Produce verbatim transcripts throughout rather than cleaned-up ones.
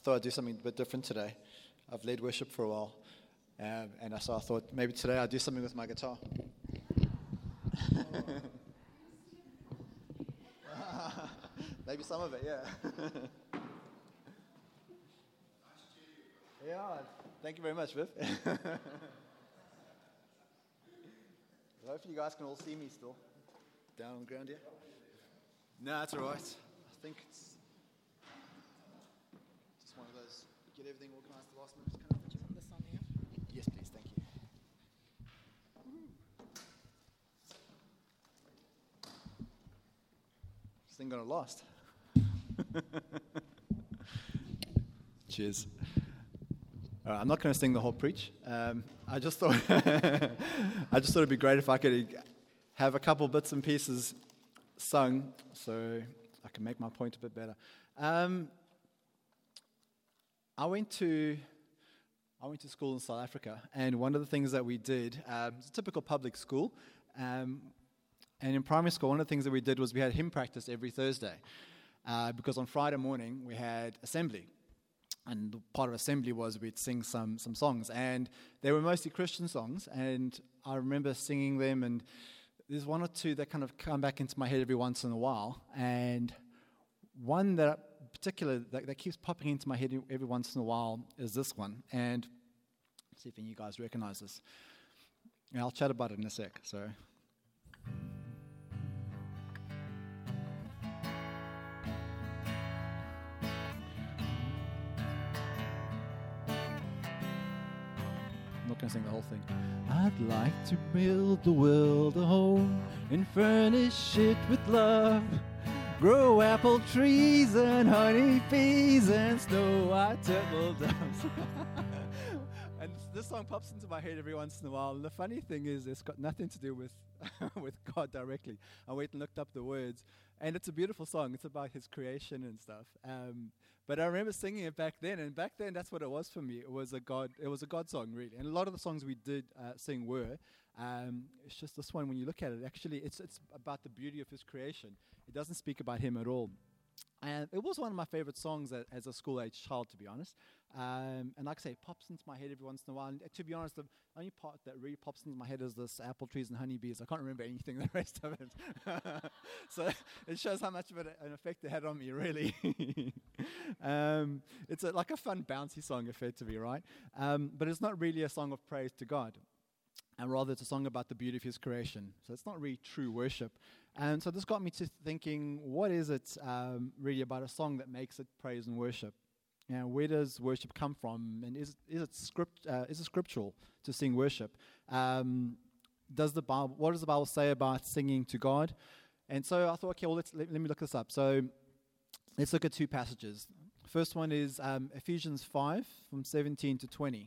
thought I'd do something a bit different today. I've led worship for a while, um, and so I thought maybe today I'd do something with my guitar. Maybe some of it, yeah. Yeah, thank you very much, Viv. Hopefully you guys can all see me still. Down on the ground here. No, that's all right. I think it's just one of those, get everything organized the last minute kind of thing. Do you want this on here? Yes, please, thank you. This thing gonna last. Cheers. All right, I'm not going to sing the whole preach. Um, I just thought I just thought it'd be great if I could have a couple bits and pieces sung, so I can make my point a bit better. Um, I went to I went to school in South Africa, and one of the things that we did, um, it's a typical public school, um, and in primary school, one of the things that we did was we had hymn practice every Thursday, uh, because on Friday morning we had assembly. And part of assembly was we'd sing some some songs, and they were mostly Christian songs, and I remember singing them, and there's one or two that kind of come back into my head every once in a while, and one that in particular that, that keeps popping into my head every once in a while is this one, and see if any of you guys recognize this. And I'll chat about it in a sec, so... I'm not going to sing the whole thing. I'd like to build the world a home and furnish it with love. Grow apple trees and honey bees and snow white turtle doves. And this song pops into my head every once in a while. And the funny thing is, it's got nothing to do with with God directly. I went and looked up the words, and it's a beautiful song. It's about His creation and stuff. Um, But I remember singing it back then, and back then that's what it was for me. It was a God, it was a God song, really. And a lot of the songs we did uh, sing were. Um, it's just this one, when you look at it, actually, it's it's about the beauty of His creation. It doesn't speak about Him at all. And it was one of my favorite songs a, as a school-age child, to be honest. Um, and like I say, it pops into my head every once in a while. And uh, to be honest, the only part that really pops into my head is this apple trees and honeybees. I can't remember anything the rest of it. So it shows how much of it, an effect it had on me, really. um, it's a, like a fun, bouncy song, effectively, right? Um, but it's not really a song of praise to God. And rather, it's a song about the beauty of His creation. So it's not really true worship. And so this got me to thinking, what is it um, really about a song that makes it praise and worship? You know, where does worship come from? And is is it script? Uh, is it scriptural to sing worship? Um, does the Bible? What does the Bible say about singing to God? And so I thought, okay, well, let's let, let me look this up. So let's look at two passages. First one is um, Ephesians five from seventeen to twenty.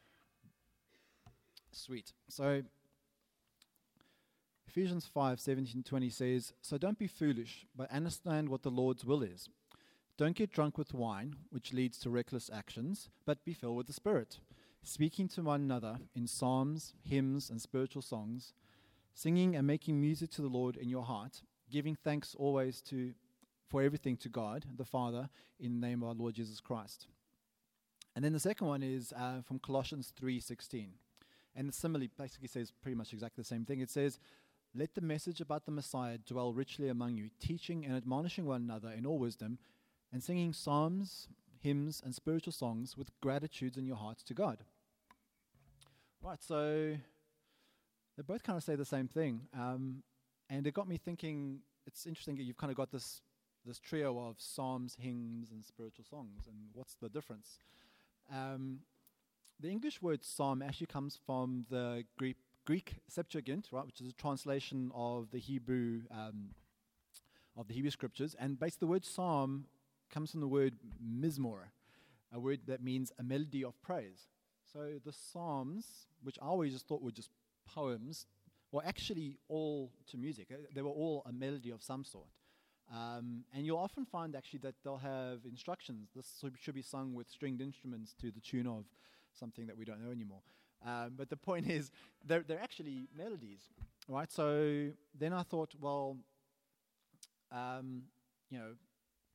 Sweet. So Ephesians five, seventeen to twenty says, "So don't be foolish, but understand what the Lord's will is. Don't get drunk with wine, which leads to reckless actions, but be filled with the Spirit, speaking to one another in psalms, hymns, and spiritual songs, singing and making music to the Lord in your heart, giving thanks always to for everything to God, the Father, in the name of our Lord Jesus Christ." And then the second one is uh, from Colossians three sixteen. And it similarly basically says pretty much exactly the same thing. It says, "Let the message about the Messiah dwell richly among you, teaching and admonishing one another in all wisdom, and singing psalms, hymns, and spiritual songs with gratitudes in your hearts to God." Right, so they both kind of say the same thing. Um, and it got me thinking, it's interesting that you've kind of got this this trio of psalms, hymns, and spiritual songs, and what's the difference? Um, the English word psalm actually comes from the Greek, Greek Septuagint, right, which is a translation of the Hebrew um, of the Hebrew scriptures, and basically the word psalm comes from the word mizmor, a word that means a melody of praise. So the psalms, which I always just thought were just poems, were actually all to music. They were all a melody of some sort. Um, and you'll often find actually that they'll have instructions. This should be sung with stringed instruments to the tune of something that we don't know anymore. Um, but the point is, they're, they're actually melodies, right? So then I thought, well, um, you know,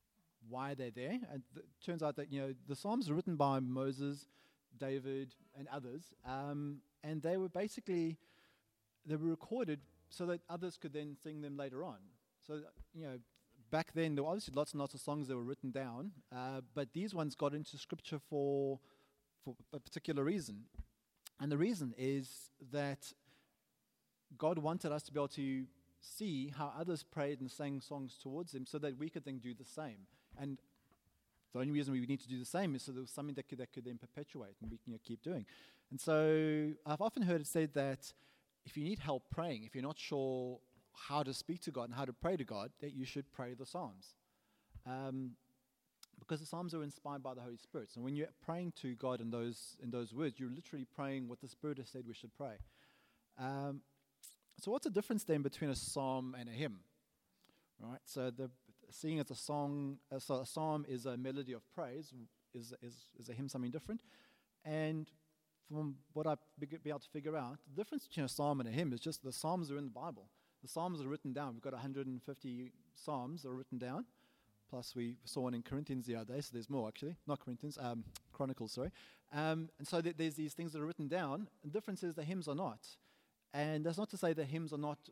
why they're there. And th- it turns out that, you know, the Psalms are written by Moses, David, and others. Um, and they were basically, they were recorded so that others could then sing them later on. So, you know, back then, there were obviously lots and lots of songs that were written down, uh, but these ones got into Scripture for for a particular reason. And the reason is that God wanted us to be able to see how others prayed and sang songs towards Him so that we could then do the same. And the only reason we need to do the same is so there was something that could, that could then perpetuate and we can, you know, keep doing. And so I've often heard it said that if you need help praying, if you're not sure how to speak to God and how to pray to God, that you should pray the Psalms. Um, because the Psalms are inspired by the Holy Spirit. So when you're praying to God in those in those words, you're literally praying what the Spirit has said we should pray. Um, so what's the difference then between a psalm and a hymn? Right. So the seeing as a song, uh, so a psalm is a melody of praise. Is is is a hymn something different? And from what I've be able to figure out, the difference between a psalm and a hymn is just the Psalms are in the Bible. The Psalms are written down. We've got one hundred fifty Psalms that are written down. Plus, we saw one in Corinthians the other day, so there's more actually. Not Corinthians, um, Chronicles, sorry. Um, and so th- there's these things that are written down. The difference is the hymns are not. And that's not to say that hymns are not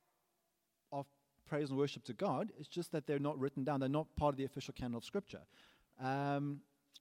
of praise and worship to God. It's just that they're not written down. They're not part of the official canon of Scripture. Um,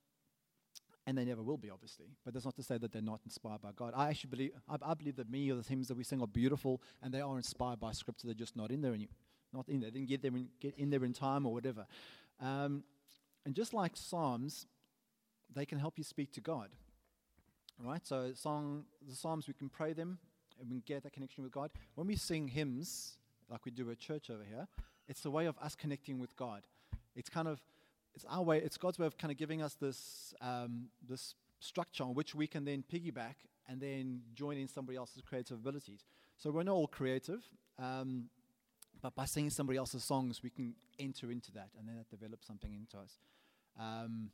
and they never will be, obviously. But that's not to say that they're not inspired by God. I actually believe, I, I believe that many of the hymns that we sing are beautiful, and they are inspired by Scripture. They're just not in there, any, not in there. They didn't get them in, get in there in time or whatever. Um, and just like Psalms, they can help you speak to God. All right. So song, the Psalms, we can pray them, and we can get that connection with God. When we sing hymns, like we do at church over here, it's a way of us connecting with God. It's kind of It's our way. It's God's way of kind of giving us this um, this structure on which we can then piggyback and then join in somebody else's creative abilities. So we're not all creative, um, but by singing somebody else's songs, we can enter into that, and then that develops something into us. Um,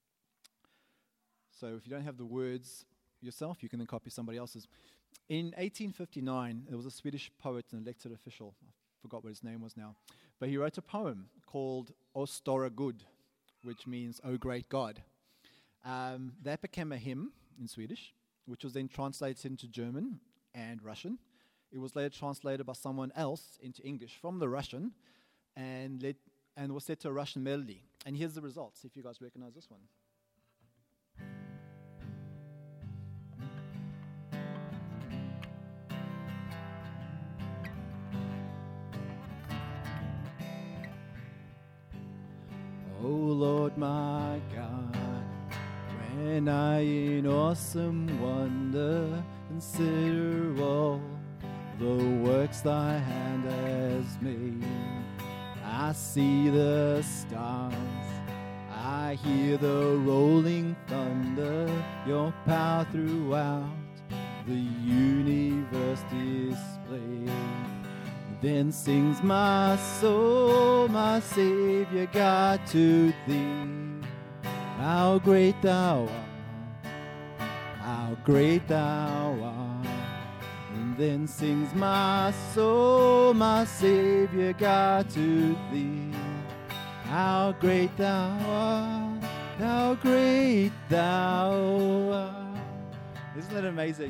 so if you don't have the words yourself, you can then copy somebody else's. In eighteen fifty-nine, there was a Swedish poet and elected official. I forgot what his name was now, but he wrote a poem called O Stora Gud, which means, "O great God." Um, that became a hymn in Swedish, which was then translated into German and Russian. It was later translated by someone else into English from the Russian, and led, and was set to a Russian melody. And here's the results, if you guys recognize this one. Oh Lord my God, when I in awesome wonder consider all the works thy hand has made, I see the stars, I hear the rolling thunder, your power throughout the universe displayed. Then sings my soul, my Savior God, to thee. How great thou art, how great thou art. And then sings my soul, my Savior God, to thee. How great thou art, how great thou art. Isn't that amazing?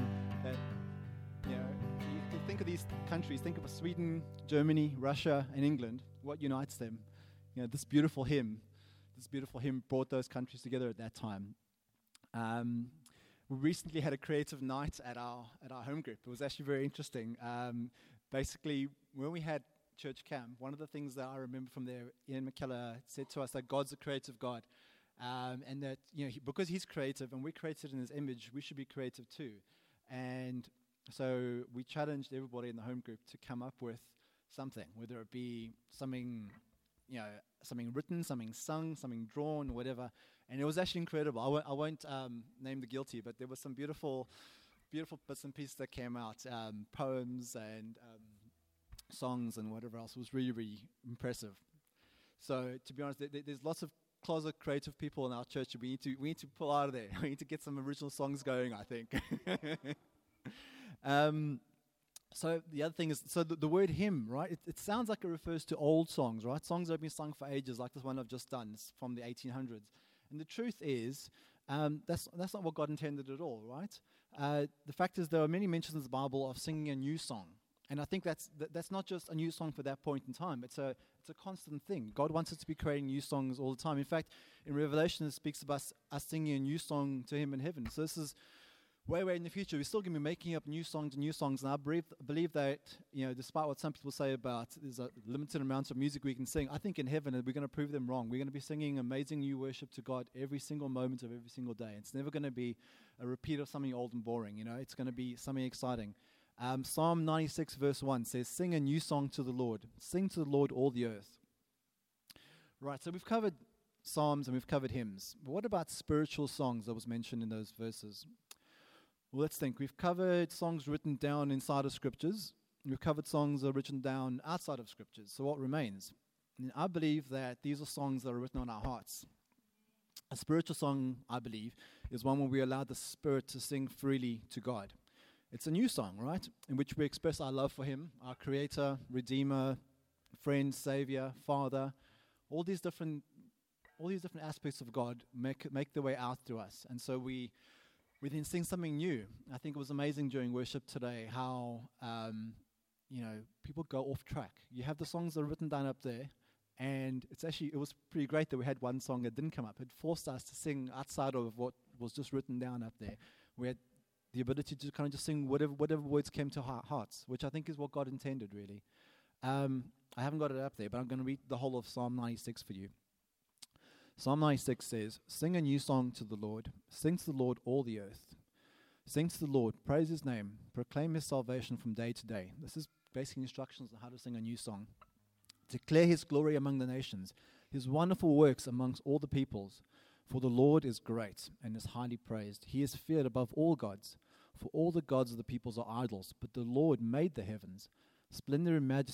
Think of these countries, think of Sweden, Germany, Russia, and England. What unites them? You know, this beautiful hymn, this beautiful hymn brought those countries together at that time. Um, we recently had a creative night at our at our home group. It was actually very interesting. Um, basically, when we had church camp, one of the things that I remember from there, Ian McKellar said to us that God's a creative God, um, and that, you know, he, because He's creative and we're created in His image, we should be creative too. And so we challenged everybody in the home group to come up with something, whether it be something, you know, something written, something sung, something drawn, whatever. And it was actually incredible. I, w- I won't um, name the guilty, but there were some beautiful, beautiful bits and pieces that came out, um, poems and um, songs and whatever else. It was really, really impressive. So to be honest, th- th- there's lots of closet creative people in our church. We need to we need to pull out of there. We need to get some original songs going, I think. Um, So the other thing is, so the, the word hymn, right? It, it sounds like it refers to old songs, right? Songs that have been sung for ages, like this one I've just done. It's from the eighteen hundreds. And the truth is, um, that's that's not what God intended at all, right? Uh, the fact is, there are many mentions in the Bible of singing a new song, and I think that's th- that's not just a new song for that point in time. It's a it's a constant thing. God wants us to be creating new songs all the time. In fact, in Revelation, it speaks about us, us singing a new song to Him in heaven. So this is way, way in the future. We're still going to be making up new songs and new songs. And I believe, believe that, you know, despite what some people say about there's a limited amount of music we can sing, I think in heaven we're going to prove them wrong. We're going to be singing amazing new worship to God every single moment of every single day. It's never going to be a repeat of something old and boring. You know, it's going to be something exciting. Um, Psalm ninety-six verse one says, "Sing a new song to the Lord. Sing to the Lord all the earth." Right, so we've covered psalms and we've covered hymns. But what about spiritual songs that was mentioned in those verses? Well, let's think. We've covered songs written down inside of scriptures. We've covered songs that are written down outside of scriptures. So what remains? And I believe that these are songs that are written on our hearts. A spiritual song, I believe, is one where we allow the Spirit to sing freely to God. It's a new song, right, in which we express our love for Him, our Creator, Redeemer, Friend, Savior, Father. All these different, all these different aspects of God make make their way out through us, and so we we then sing something new. I think it was amazing during worship today how um, you know people go off track. You have the songs that are written down up there, and it's actually it was pretty great that we had one song that didn't come up. It forced us to sing outside of what was just written down up there. We had the ability to kind of just sing whatever whatever words came to our hearts, which I think is what God intended, really. Um, I haven't got it up there, but I'm going to read the whole of Psalm ninety-six for you. Psalm ninety-six says, "Sing a new song to the Lord. Sing to the Lord all the earth. Sing to the Lord, praise His name, proclaim His salvation from day to day." This is basic instructions on how to sing a new song. "Declare His glory among the nations, His wonderful works amongst all the peoples. For the Lord is great and is highly praised. He is feared above all gods. For all the gods of the peoples are idols, but the Lord made the heavens. Splendor and majesty